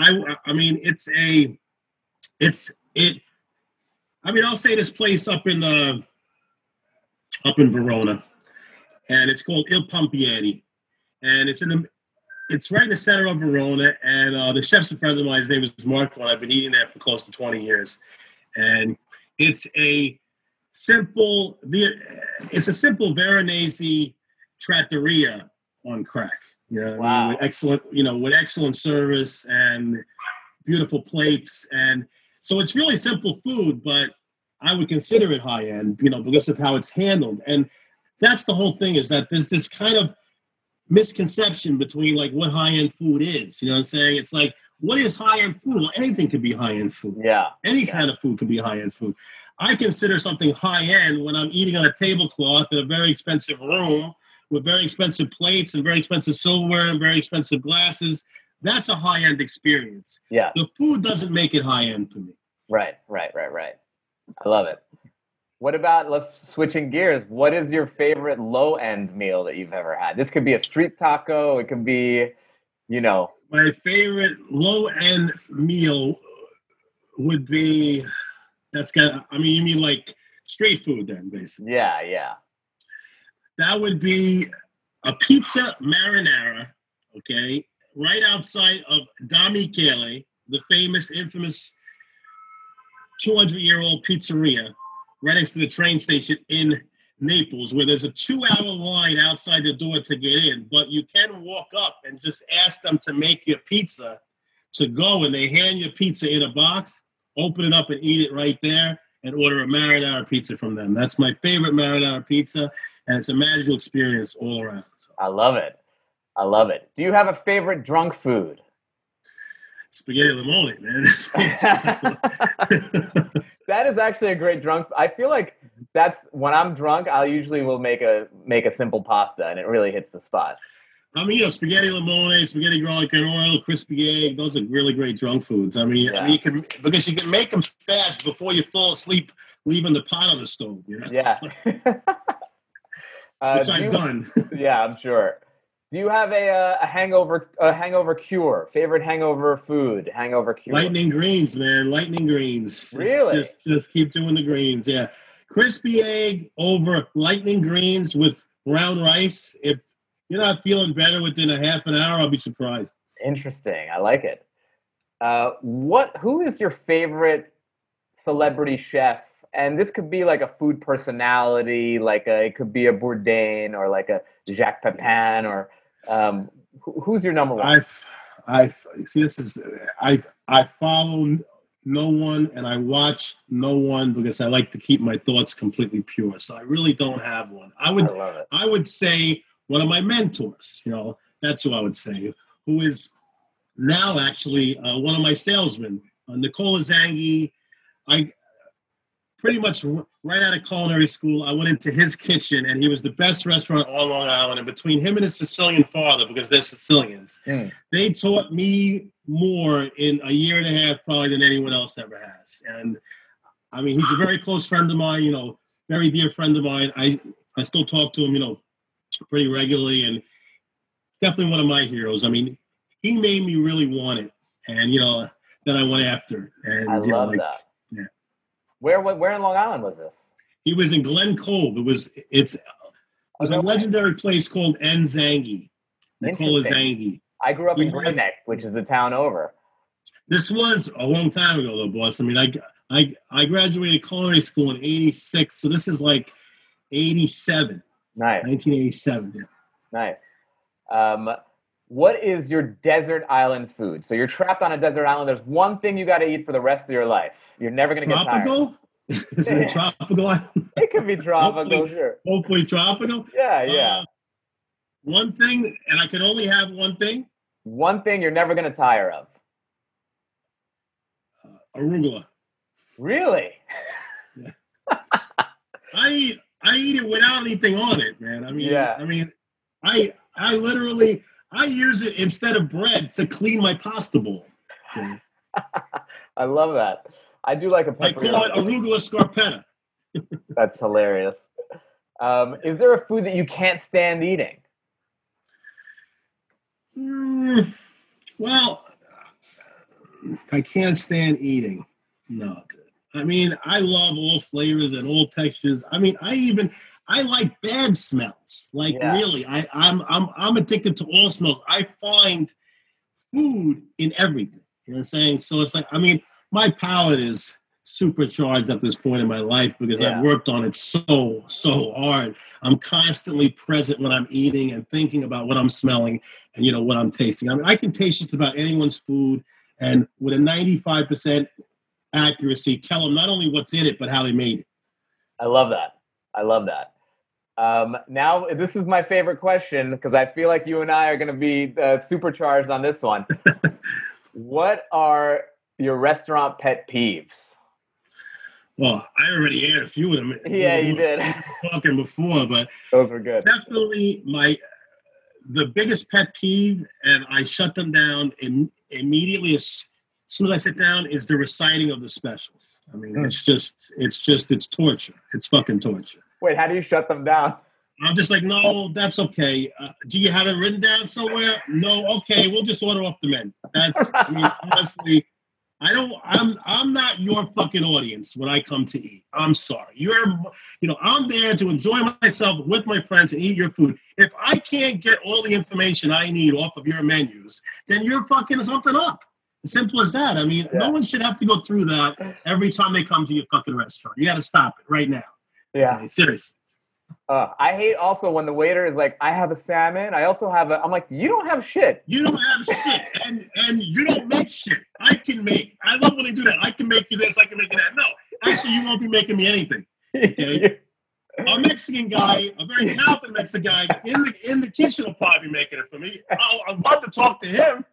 I'll say this place up in Verona, and it's called Il Pompieri, and it's right in the center of Verona, and the chef's a friend of mine. His name is Marco, and I've been eating there for close to 20 years, and it's a simple Veronese trattoria on crack. You know, what I mean, with excellent service and beautiful plates, and so it's really simple food, but I would consider it high end, you know, because of how it's handled. And that's the whole thing, is that there's this kind of misconception between like what high end food is. You know what I'm saying? It's like, what is high end food? Well, anything could be high end food. Yeah. Any kind of food could be high end food. I consider something high end when I'm eating on a tablecloth in a very expensive room with very expensive plates and very expensive silverware and very expensive glasses. That's a high end experience. Yeah. The food doesn't make it high end to me. Right. I love it. What about, let's switching gears. What is your favorite low end meal that you've ever had? This could be a street taco. It could be, you know. My favorite low end meal would be, you mean like street food then, basically? Yeah. That would be a pizza marinara, okay, right outside of Da Michele, the infamous 200-year-old pizzeria, right next to the train station in Naples, where there's a 2-hour line outside the door to get in, but you can walk up and just ask them to make your pizza to go, and they hand you pizza in a box, open it up and eat it right there, and order a marinara pizza from them. That's my favorite marinara pizza, and it's a magical experience all around. So. I love it. Do you have a favorite drunk food? spaghetti limone, man. That is actually a great drunk. I feel like that's when I'm drunk, I usually will make a simple pasta, and it really hits the spot. I mean, spaghetti limone, spaghetti garlic and oil, crispy egg. Those are really great drunk foods. I mean, you can make them fast before you fall asleep, leaving the pot on the stove. You know? Yeah. Which I've done. Yeah, I'm sure. Do you have a hangover cure? Favorite hangover food? Hangover cure? Lightning greens, man. Lightning greens. Really? Just keep doing the greens. Yeah. Crispy egg over lightning greens with brown rice. If you're not feeling better within a half an hour, I'll be surprised. Interesting. I like it. Who is your favorite celebrity chef? And this could be like a food personality, it could be a Bourdain or like a Jacques Pepin, or who's your number one? I follow no one and I watch no one because I like to keep my thoughts completely pure. So I really don't have one. I would say one of my mentors, that's who I would say, who is now actually one of my salesmen, Nicola Zangi. I pretty much right out of culinary school, I went into his kitchen, and he was the best restaurant on Long Island. And between him and his Sicilian father, because they're Sicilians, they taught me more in a year and a half probably than anyone else ever has. And I mean, he's a very close friend of mine, very dear friend of mine. I still talk to him, pretty regularly, and definitely one of my heroes. I mean, he made me really want it, and that I went after. And I love that. Yeah. Where in Long Island was this? He was in Glen Cove. It was a legendary place called Nzangi. Nicola Zangi. I grew up in Great Neck, which is the town over. This was a long time ago, though, boss. I mean, I graduated culinary school in '86, so this is like '87. Nice. 1987. Yeah. Nice. What is your desert island food? So you're trapped on a desert island. There's one thing you got to eat for the rest of your life. You're never going to get tired. Tropical? Is it a tropical island? It could be tropical, sure. Hopefully tropical? Yeah. One thing, and I can only have one thing? One thing you're never going to tire of. Arugula. Really? Yeah. I eat it without anything on it, man. I literally use it instead of bread to clean my pasta bowl. Okay. I love that. I do like a pepperoni. I call it arugula scarpetta. That's hilarious. Is there a food that you can't stand eating? Well, I can't stand eating. No. I mean, I love all flavors and all textures. I mean, I like bad smells. Really, I'm addicted to all smells. I find food in everything. You know what I'm saying? So it's like, I mean, my palate is supercharged at this point in my life because I've worked on it so hard. I'm constantly present when I'm eating and thinking about what I'm smelling and what I'm tasting. I mean, I can taste just about anyone's food and with a 95% accuracy, tell them not only what's in it but how they made it. I love that. Now, this is my favorite question because I feel like you and I are going to be supercharged on this one. What are your restaurant pet peeves? Well, I already aired a few of them. Yeah, you did. Talking before, but those were good. Definitely the biggest pet peeve, and I shut them down immediately as soon as I sit down, is the reciting of the specials. I mean, it's torture. It's fucking torture. Wait, how do you shut them down? I'm just like, no, that's okay. Do you have it written down somewhere? No, okay, we'll just order off the menu. Honestly, I'm not your fucking audience when I come to eat. I'm sorry. I'm there to enjoy myself with my friends and eat your food. If I can't get all the information I need off of your menus, then you're fucking something up. As simple as that. I mean, no one should have to go through that every time they come to your fucking restaurant. You got to stop it right now. Yeah. Okay, seriously. I hate also when the waiter is like, I have a salmon. I also have I'm like, you don't have shit. You don't have shit. And you don't make shit. I love when they do that. I can make you this. I can make you that. No, actually, you won't be making me anything. Okay? A Mexican guy, a very talented Mexican guy in the kitchen will probably be making it for me. I'd love to talk to him.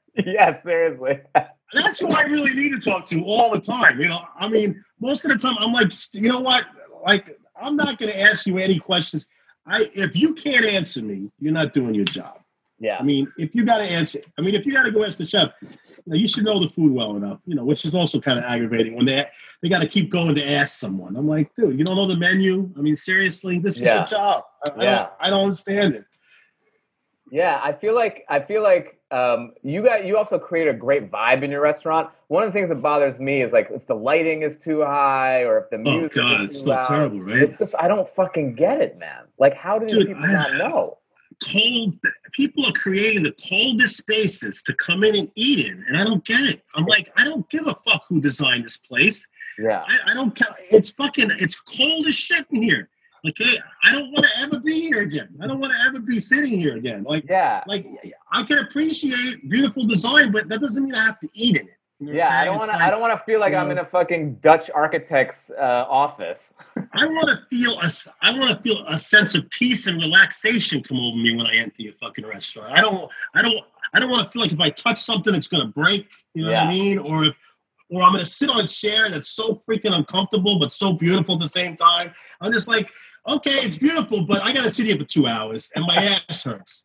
Yeah, seriously. That's who I really need to talk to all the time. I mean, most of the time I'm like, you know what? Like, I'm not going to ask you any questions. If you can't answer me, you're not doing your job. Yeah. I mean, if you got to answer, if you got to go ask the chef, you should know the food well enough, which is also kind of aggravating when they got to keep going to ask someone. I'm like, dude, you don't know the menu? I mean, seriously, this is your job. I don't understand it. Yeah, I feel like you also create a great vibe in your restaurant. One of the things that bothers me is like if the lighting is too high or if the music is too it's so loud. terrible, right? It's just I don't fucking get it, man. Like, how do these people not know? People are creating the coldest spaces to come in and eat in, and I don't get it. I'm like, I don't give a fuck who designed this place. Yeah, I don't care. It's cold as shit in here. Okay, I don't want to ever be here again. I don't want to ever be sitting here again. Like I can appreciate beautiful design, but that doesn't mean I have to eat in it. I don't want to feel like I'm in a fucking Dutch architect's office. I want to feel a sense of peace and relaxation come over me when I enter your fucking restaurant. I don't want to feel like if I touch something it's going to break, what I mean, or I'm going to sit on a chair that's so freaking uncomfortable but so beautiful at the same time. I'm just like, okay, it's beautiful, but I got to sit here for 2 hours and my ass hurts.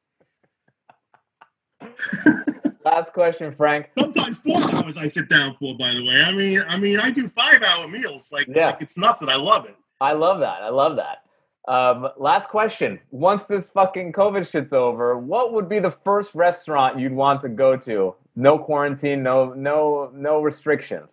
Last question, Frank. Sometimes 4 hours I sit down for, by the way. I mean, I do 5-hour meals. Like it's nothing. I love it. I love that. Last question. Once this fucking COVID shit's over, what would be the first restaurant you'd want to go to? No quarantine, no restrictions.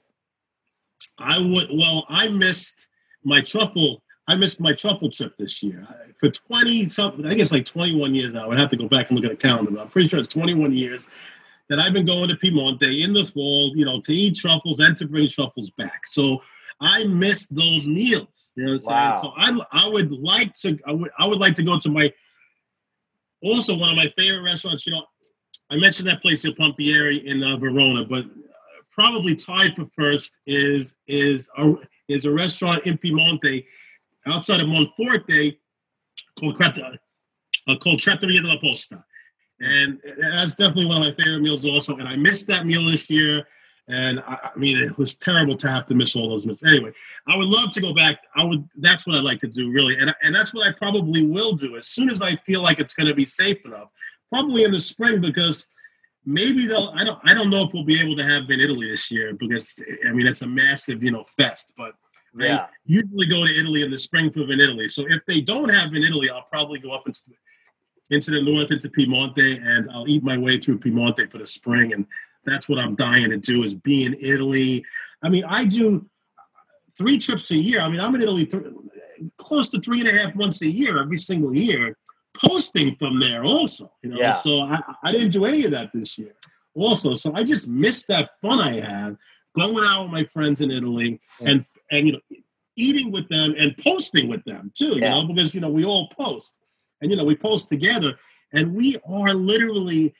I missed my truffle trip this year. For 20-something, I think it's like 21 years now. I would have to go back and look at the calendar, but I'm pretty sure it's 21 years that I've been going to Piemonte in the fall, to eat truffles and to bring truffles back. So I missed those meals. You know what I'm saying? So I would like to go to also one of my favorite restaurants. I mentioned that place in Pompieri in Verona, but probably tied for first is a restaurant in Piemonte outside of Monforte called Trattoria della Posta. And that's definitely one of my favorite meals also. And I missed that meal this year. And I mean, it was terrible to have to miss all those meals. Anyway, I would love to go back. That's what I'd like to do, really. And that's what I probably will do as soon as I feel like it's going to be safe enough. Probably in the spring, because maybe I don't know if we'll be able to have in Italy this year, because it's a massive, fest. But I usually go to Italy in the spring for Italy. So if they don't have in Italy, I'll probably go up into the north, into Piemonte, and I'll eat my way through Piemonte for the spring. And that's what I'm dying to do, is be in Italy. I do 3 trips a year. I'm in Italy close to 3.5 months a year, every single year, posting from there also. So I didn't do any of that this year also. So I just missed that fun I had going out with my friends in Italy and eating with them and posting with them too, because, we all post. And, we post together, and we are literally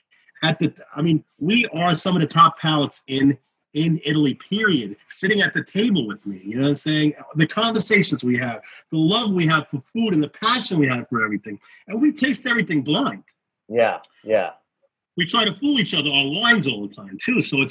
we are some of the top palates in Italy, period, sitting at the table with me, you know what I'm saying? The conversations we have, the love we have for food, and the passion we have for everything. And we taste everything blind. Yeah. We try to fool each other on wines all the time too. So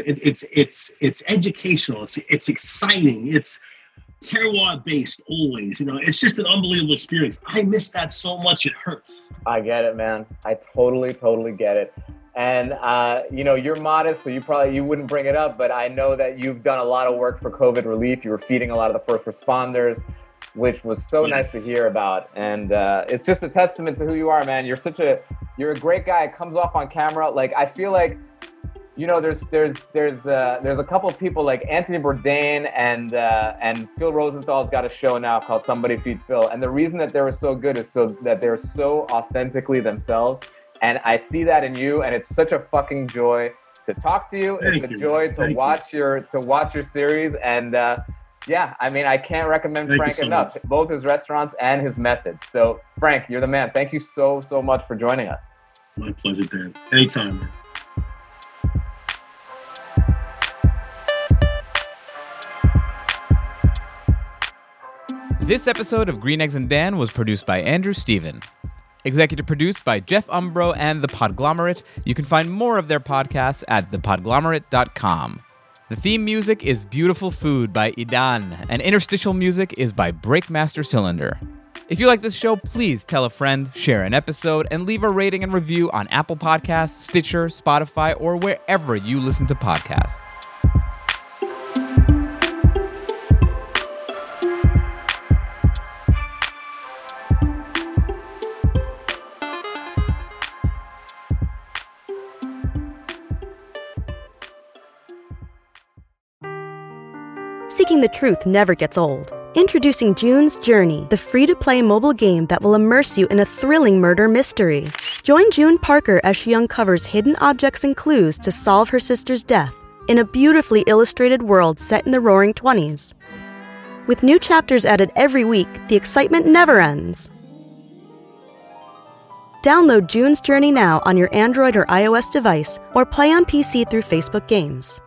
it's educational. It's exciting. It's terroir based always. It's just an unbelievable experience. I miss that so much. It hurts. I get it, man. I totally get it. And you're modest, so you wouldn't bring it up, but I know that you've done a lot of work for COVID relief. You were feeding a lot of the first responders, which was so nice to hear about. And it's just a testament to who you are, man. You're a great guy. It comes off on camera. Like, I feel like, there's a couple of people like Anthony Bourdain and Phil Rosenthal's got a show now called Somebody Feed Phil. And the reason that they were so good is so that they're so authentically themselves. And I see that in you, and it's such a fucking joy to talk to you. It's a joy to watch your series. And I can't recommend Frank enough, both his restaurants and his methods. So Frank, you're the man. Thank you so much for joining us. My pleasure, Dan. Anytime, man. This episode of Green Eggs and Dan was produced by Andrew Steven. Executive produced by Jeff Umbro and The Podglomerate. You can find more of their podcasts at thepodglomerate.com. The theme music is Beautiful Food by Idan, and interstitial music is by Breakmaster Cylinder. If you like this show, please tell a friend, share an episode, and leave a rating and review on Apple Podcasts, Stitcher, Spotify, or wherever you listen to podcasts. Seeking the truth never gets old. Introducing June's Journey, the free-to-play mobile game that will immerse you in a thrilling murder mystery. Join June Parker as she uncovers hidden objects and clues to solve her sister's death in a beautifully illustrated world set in the Roaring '20s. With new chapters added every week, the excitement never ends. Download June's Journey now on your Android or iOS device, or play on PC through Facebook Games.